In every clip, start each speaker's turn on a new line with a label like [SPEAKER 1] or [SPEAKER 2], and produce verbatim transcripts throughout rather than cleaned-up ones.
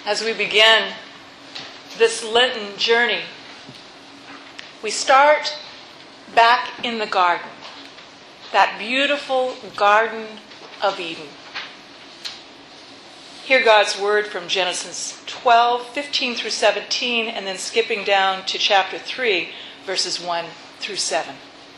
[SPEAKER 1] as we begin this Lenten journey, we start back in the garden, that beautiful Garden of Eden. Hear God's word from Genesis twelve, fifteen through seventeen, and then skipping down to chapter three, verses one through seven.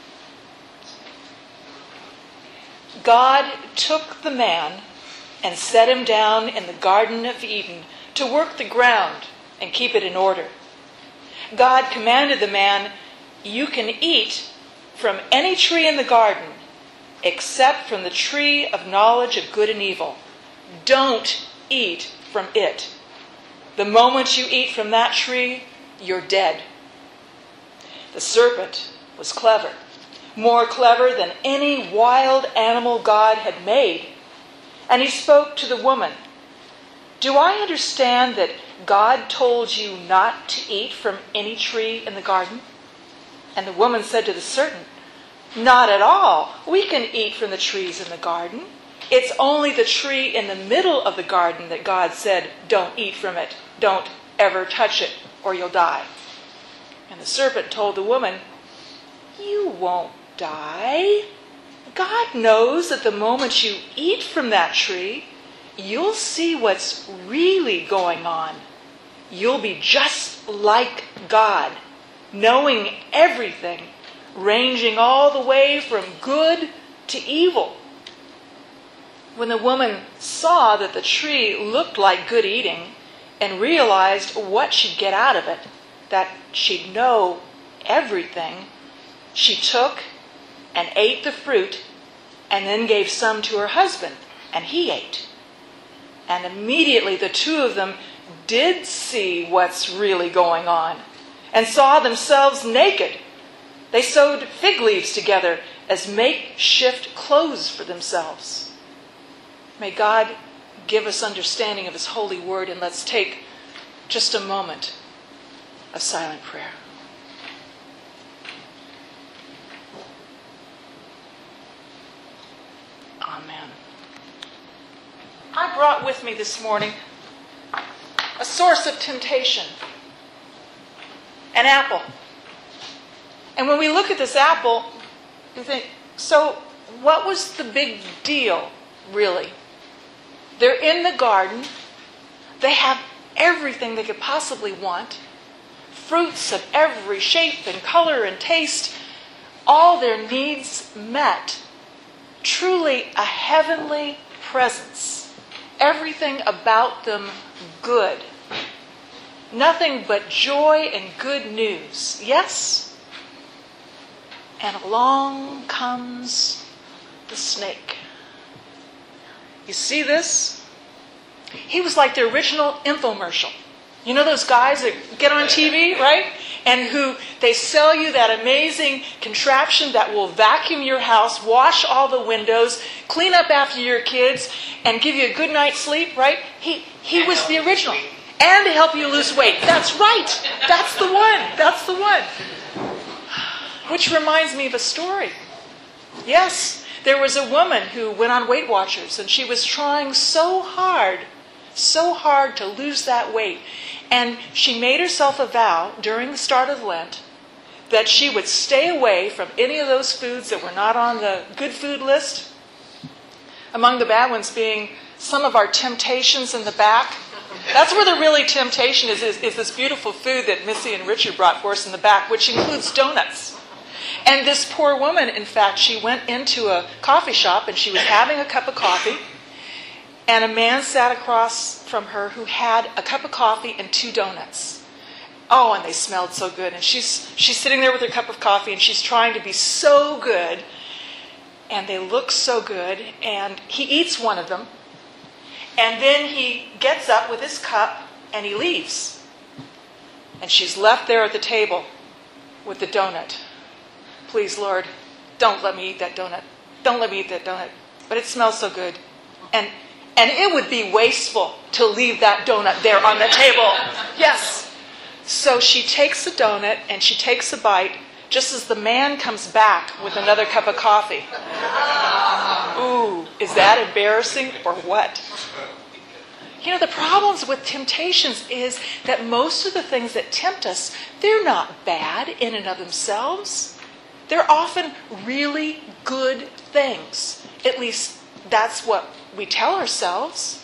[SPEAKER 1] God took the man and set him down in the Garden of Eden to work the ground and keep it in order. God commanded the man, "You can eat from any tree in the garden except from the tree of knowledge of good and evil. Don't eat from it. The moment you eat from that tree, you're dead." The serpent was clever, more clever than any wild animal God had made. And he spoke to the woman, "Do I understand that God told you not to eat from any tree in the garden?" And the woman said to the serpent, "Not at all. We can eat from the trees in the garden. It's only the tree in the middle of the garden that God said, don't eat from it. Don't ever touch it, or you'll die." And the serpent told the woman, "You won't die. God knows that the moment you eat from that tree, you'll see what's really going on. You'll be just like God, knowing everything, ranging all the way from good to evil." When the woman saw that the tree looked like good eating and realized what she'd get out of it, that she'd know everything, she took and ate the fruit and then gave some to her husband, and he ate. And immediately the two of them did see what's really going on and saw themselves naked. They sewed fig leaves together as makeshift clothes for themselves. May God give us understanding of his holy word, and let's take just a moment of silent prayer. Amen. I brought with me this morning a source of temptation, an apple. And when we look at this apple, you think, so what was the big deal, really? They're in the garden. They have everything they could possibly want. Fruits of every shape and color and taste. All their needs met. Truly a heavenly presence. Everything about them good. Nothing but joy and good news. Yes? And along comes the snake. You see this? He was like the original infomercial. You know those guys that get on T V, right? And who they sell you that amazing contraption that will vacuum your house, wash all the windows, clean up after your kids, and give you a good night's sleep, right? He he was the original. And to help you lose weight. That's right. That's the one. That's the one. Which reminds me of a story. Yes, there was a woman who went on Weight Watchers, and she was trying so hard, so hard to lose that weight. And she made herself a vow during the start of Lent that she would stay away from any of those foods that were not on the good food list. Among the bad ones being some of our temptations in the back. That's where the really temptation is, is, is this beautiful food that Missy and Richard brought for us in the back, which includes donuts. And this poor woman, in fact, she went into a coffee shop and she was having a cup of coffee. And a man sat across from her who had a cup of coffee and two donuts. Oh, and they smelled so good. And she's she's sitting there with her cup of coffee and she's trying to be so good. And they look so good. And he eats one of them. And then he gets up with his cup and he leaves. And she's left there at the table with the donut. Please, Lord, don't let me eat that donut. Don't let me eat that donut. But it smells so good. And and it would be wasteful to leave that donut there on the table. Yes. So she takes the donut and she takes a bite just as the man comes back with another cup of coffee. Ooh, is that embarrassing or what? You know, the problems with temptations is that most of the things that tempt us, they're not bad in and of themselves. They're often really good things. At least that's what we tell ourselves.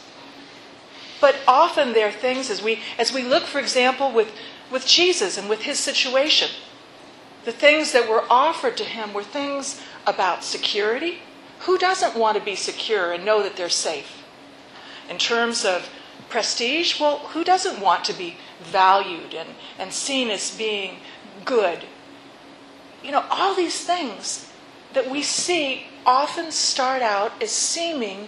[SPEAKER 1] But often they're things, as we as we look, for example, with, with Jesus and with his situation, the things that were offered to him were things about security. Who doesn't want to be secure and know that they're safe? In terms of prestige, well, who doesn't want to be valued and, and seen as being good? You know, all these things that we see often start out as seeming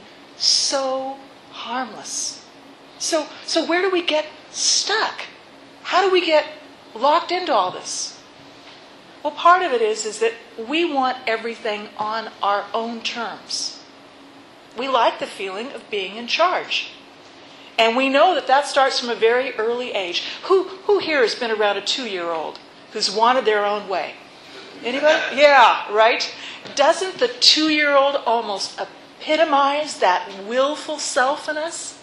[SPEAKER 1] so harmless. So, so where do we get stuck? How do we get locked into all this? Well, part of it is, is that we want everything on our own terms. We like the feeling of being in charge. And we know that that starts from a very early age. Who, who here has been around a two-year-old who's wanted their own way? Anybody? Yeah, right? Doesn't the two-year-old almost epitomize that willful self in us?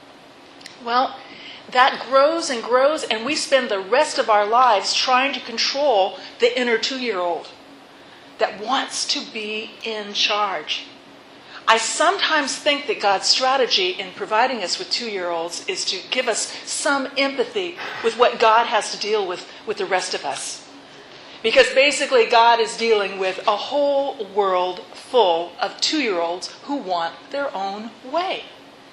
[SPEAKER 1] Well, that grows and grows, and we spend the rest of our lives trying to control the inner two-year-old that wants to be in charge. I sometimes think that God's strategy in providing us with two-year-olds is to give us some empathy with what God has to deal with with the rest of us. Because basically God is dealing with a whole world full of two-year-olds who want their own way.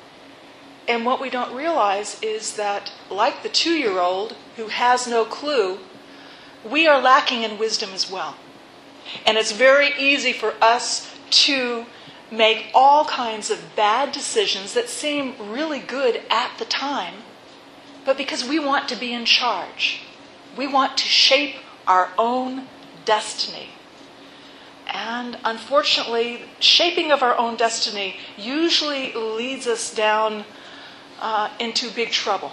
[SPEAKER 1] And what we don't realize is that, like the two-year-old who has no clue, we are lacking in wisdom as well. And it's very easy for us to make all kinds of bad decisions that seem really good at the time, but because we want to be in charge. We want to shape our own destiny. And unfortunately, shaping of our own destiny usually leads us down uh, into big trouble.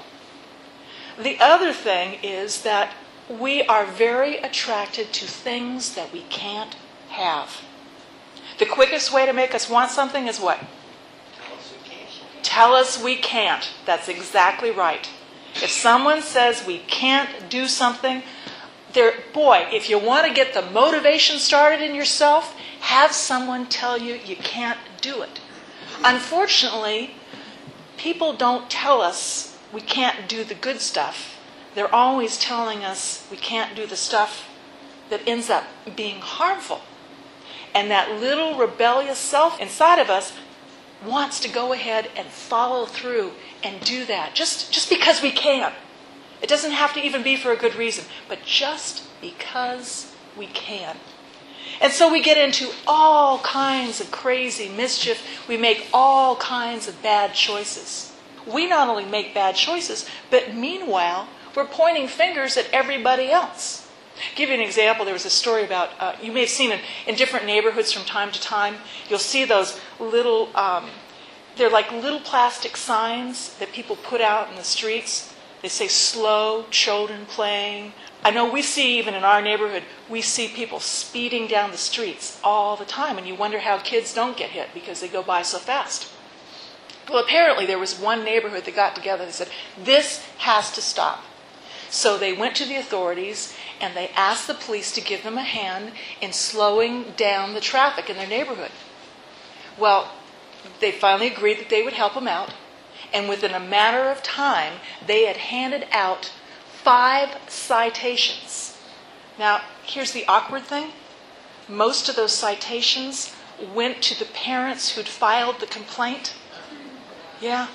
[SPEAKER 1] The other thing is that we are very attracted to things that we can't have. The quickest way to make us want something is what?
[SPEAKER 2] Tell us we can't.
[SPEAKER 1] Tell us we can't. That's exactly right. If someone says we can't do something, there, boy, if you want to get the motivation started in yourself, have someone tell you you can't do it. Unfortunately, people don't tell us we can't do the good stuff. They're always telling us we can't do the stuff that ends up being harmful. And that little rebellious self inside of us wants to go ahead and follow through and do that. Just, just because we can. It doesn't have to even be for a good reason, but just because we can. And so we get into all kinds of crazy mischief. We make all kinds of bad choices. We not only make bad choices, but meanwhile, we're pointing fingers at everybody else. I'll give you an example. There was a story about, uh, you may have seen in, in different neighborhoods from time to time, you'll see those little, um, they're like little plastic signs that people put out in the streets. They say slow children playing. I know we see, even in our neighborhood, we see people speeding down the streets all the time, and you wonder how kids don't get hit because they go by so fast. Well, apparently there was one neighborhood that got together and said, this has to stop. So they went to the authorities and they asked the police to give them a hand in slowing down the traffic in their neighborhood. Well, they finally agreed that they would help them out. And within a matter of time, they had handed out five citations. Now, here's the awkward thing. Most of those citations went to the parents who'd filed the complaint. Yeah.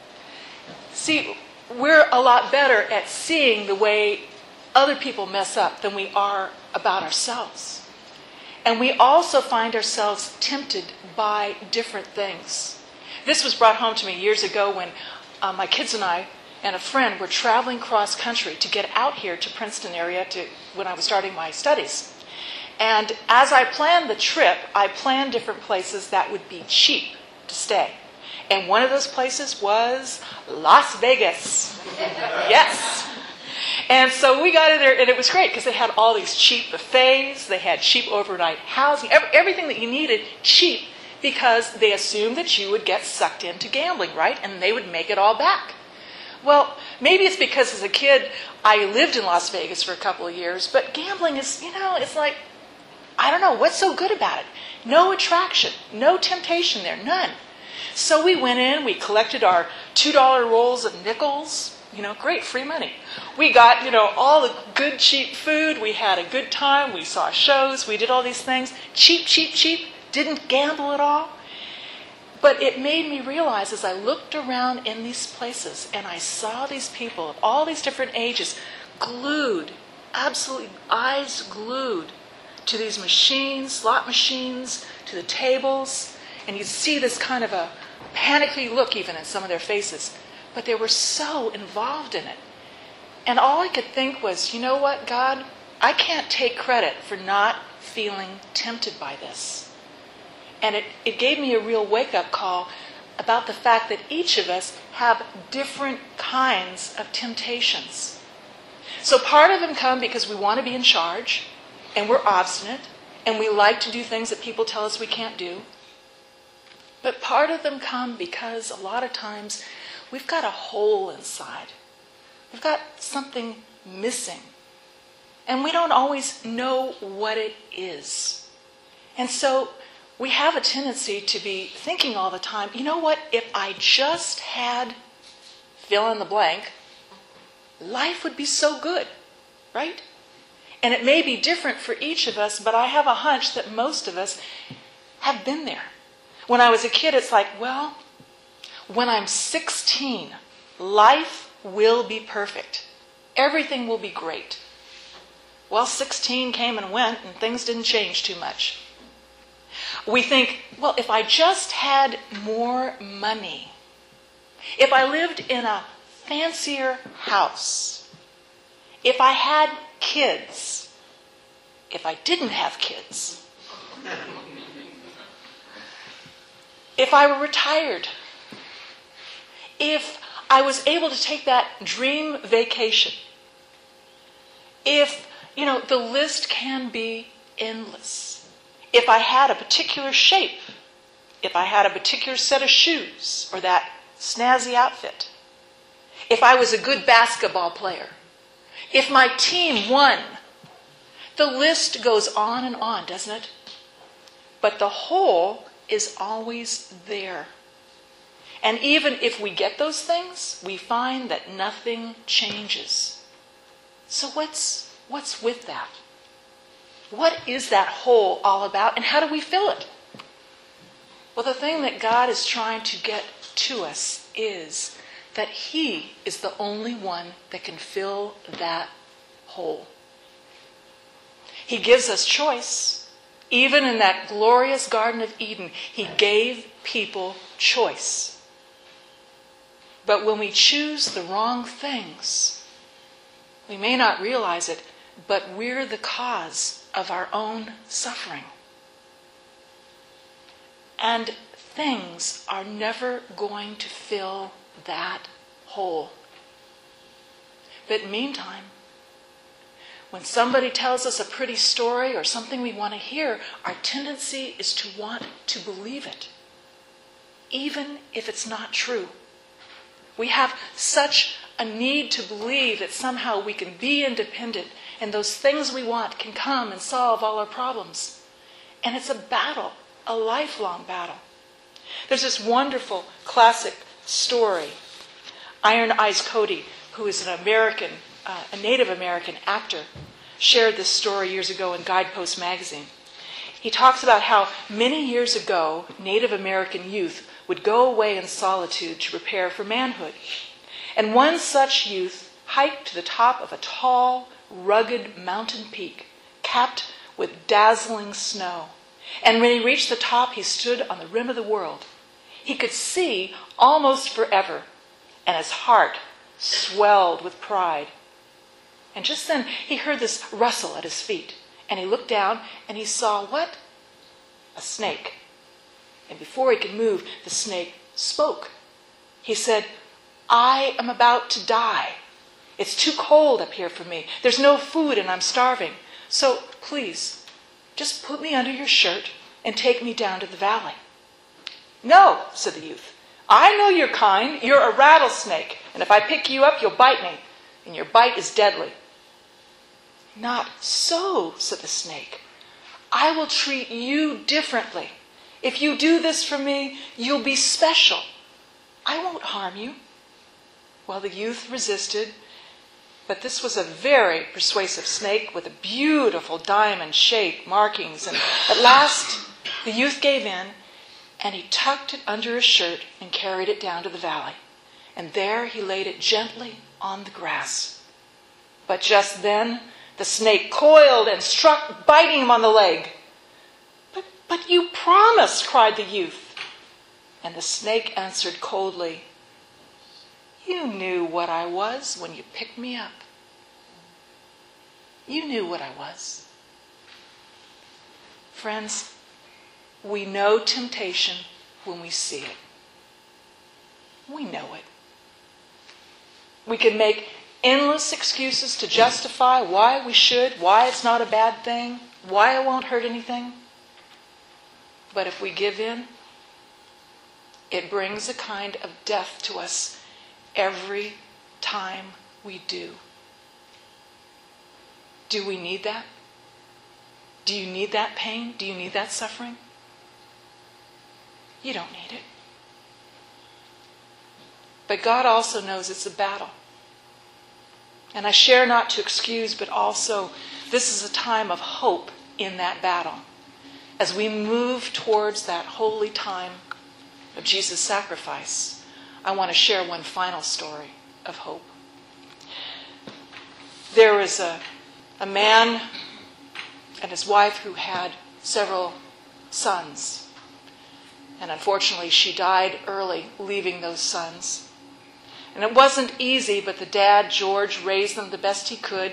[SPEAKER 1] See, we're a lot better at seeing the way other people mess up than we are about ourselves. And we also find ourselves tempted by different things. This was brought home to me years ago when uh, my kids and I and a friend were traveling cross country to get out here to Princeton area to when I was starting my studies. And as I planned the trip, I planned different places that would be cheap to stay. And one of those places was Las Vegas. Yes. And so we got in there, and it was great because they had all these cheap buffets. They had cheap overnight housing, everything that you needed cheap. because they assumed that you would get sucked into gambling, right? And they would make it all back. Well, maybe it's because as a kid, I lived in Las Vegas for a couple of years, but gambling is, you know, it's like, I don't know, what's so good about it? No attraction, no temptation there, none. So we went in, we collected our two dollar rolls of nickels, you know, great, free money. We got, you know, all the good, cheap food, we had a good time, we saw shows, we did all these things, cheap, cheap, cheap, didn't gamble at all. But it made me realize as I looked around in these places and I saw these people of all these different ages glued, absolutely eyes glued to these machines, slot machines, to the tables, and you'd see this kind of a panicky look even in some of their faces. But they were so involved in it. And all I could think was, you know what, God, I can't take credit for not feeling tempted by this. And it, it gave me a real wake-up call about the fact that each of us have different kinds of temptations. So part of them come because we want to be in charge, and we're obstinate, and we like to do things that people tell us we can't do. But part of them come because a lot of times we've got a hole inside. We've got something missing. And we don't always know what it is. And so we have a tendency to be thinking all the time, you know what, if I just had fill in the blank, life would be so good, right? And it may be different for each of us, but I have a hunch that most of us have been there. When I was a kid, it's like, well, when I'm sixteen, life will be perfect. Everything will be great. Well, sixteen came and went, and things didn't change too much. We think, well, if I just had more money, if I lived in a fancier house, if I had kids, if I didn't have kids, if I were retired, if I was able to take that dream vacation, if, you know, the list can be endless. If I had a particular shape, if I had a particular set of shoes or that snazzy outfit, if I was a good basketball player, if my team won, the list goes on and on, doesn't it? But the whole is always there. And even if we get those things, we find that nothing changes. So what's what's with that? What is that hole all about, and how do we fill it? Well, the thing that God is trying to get to us is that He is the only one that can fill that hole. He gives us choice. Even in that glorious Garden of Eden, He gave people choice. But when we choose the wrong things, we may not realize it, but we're the cause of our own suffering. And things are never going to fill that hole. But meantime, when somebody tells us a pretty story or something we want to hear, our tendency is to want to believe it, even if it's not true. We have such a need to believe that somehow we can be independent and those things we want can come and solve all our problems. And it's a battle, a lifelong battle. There's this wonderful classic story. Iron Eyes Cody, who is an American, uh, a Native American actor, shared this story years ago in Guidepost magazine. He talks about how many years ago, Native American youth would go away in solitude to prepare for manhood. And one such youth hiked to the top of a tall, rugged mountain peak, capped with dazzling snow. And when he reached the top, he stood on the rim of the world. He could see almost forever, and his heart swelled with pride. And just then, he heard this rustle at his feet, and he looked down, and he saw what? A snake. And before he could move, the snake spoke. He said, "I am about to die. It's too cold up here for me. There's no food and I'm starving. So please, just put me under your shirt and take me down to the valley." "No," said the youth. "I know your kind. You're a rattlesnake, and if I pick you up, you'll bite me, and your bite is deadly." "Not so," said the snake. "I will treat you differently. If you do this for me, you'll be special. I won't harm you." Well, the youth resisted, but this was a very persuasive snake with a beautiful diamond-shaped markings, and at last the youth gave in, and he tucked it under his shirt and carried it down to the valley. And there he laid it gently on the grass. But just then the snake coiled and struck, biting him on the leg. But, but you promised," cried the youth. And the snake answered coldly, "You knew what I was when you picked me up. You knew what I was." Friends, we know temptation when we see it. We know it. We can make endless excuses to justify why we should, why it's not a bad thing, why it won't hurt anything. But if we give in, it brings a kind of death to us every time we do. Do we need that? Do you need that pain? Do you need that suffering? You don't need it. But God also knows it's a battle. And I share not to excuse, but also this is a time of hope in that battle. As we move towards that holy time of Jesus' sacrifice, I want to share one final story of hope. There was a, a man and his wife who had several sons. And unfortunately, she died early, leaving those sons. And it wasn't easy, but the dad, George, raised them the best he could.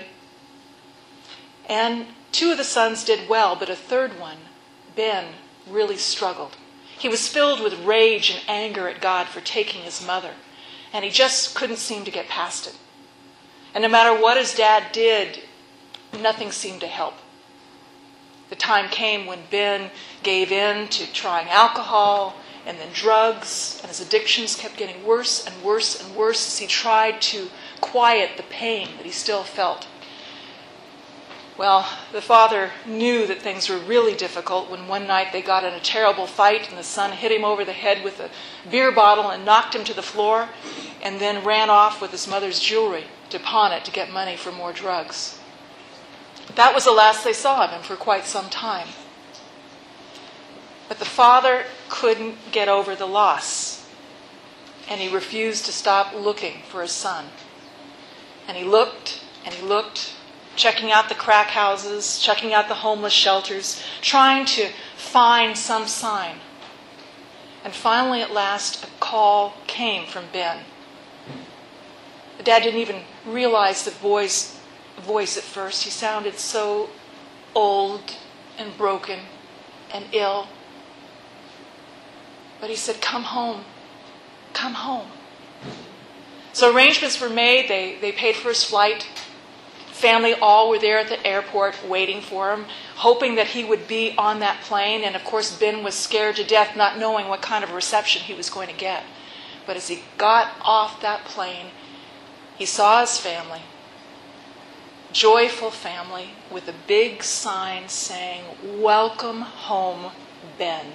[SPEAKER 1] And two of the sons did well, but a third one, Ben, really struggled. He was filled with rage and anger at God for taking his mother, and he just couldn't seem to get past it. And no matter what his dad did, nothing seemed to help. The time came when Ben gave in to trying alcohol and then drugs, and his addictions kept getting worse and worse and worse as he tried to quiet the pain that he still felt. Well, the father knew that things were really difficult when one night they got in a terrible fight and the son hit him over the head with a beer bottle and knocked him to the floor, and then ran off with his mother's jewelry to pawn it to get money for more drugs. That was the last they saw of him for quite some time. But the father couldn't get over the loss, and he refused to stop looking for his son. And he looked and he looked, checking out the crack houses, checking out the homeless shelters, trying to find some sign. And finally, at last, a call came from Ben. The dad didn't even realize the voice, voice at first. He sounded so old and broken and ill. But he said, "Come home. Come home." So arrangements were made. They, they paid for his flight. Family all were there at the airport waiting for him, hoping that he would be on that plane. And of course, Ben was scared to death, not knowing what kind of reception he was going to get. But as he got off that plane, he saw his family, joyful family, with a big sign saying, "Welcome home, Ben."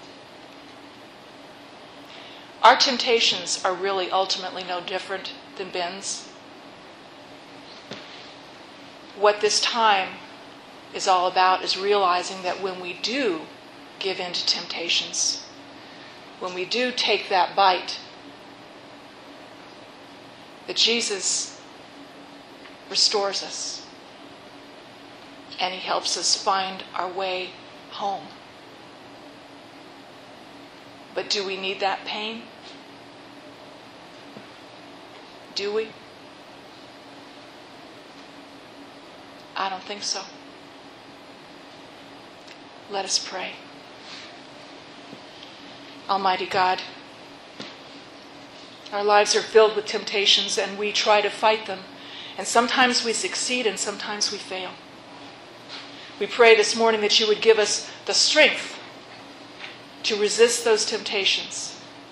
[SPEAKER 1] Our temptations are really ultimately no different than Ben's. What this time is all about is realizing that when we do give in to temptations, when we do take that bite, that Jesus restores us and he helps us find our way home. But do we need that pain? Do we? I don't think so. Let us pray. Almighty God, our lives are filled with temptations and we try to fight them. And sometimes we succeed and sometimes we fail. We pray this morning that you would give us the strength to resist those temptations.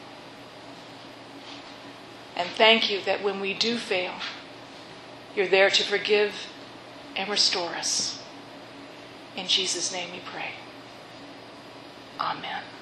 [SPEAKER 1] And thank you that when we do fail, you're there to forgive and restore us. In Jesus' name we pray. Amen.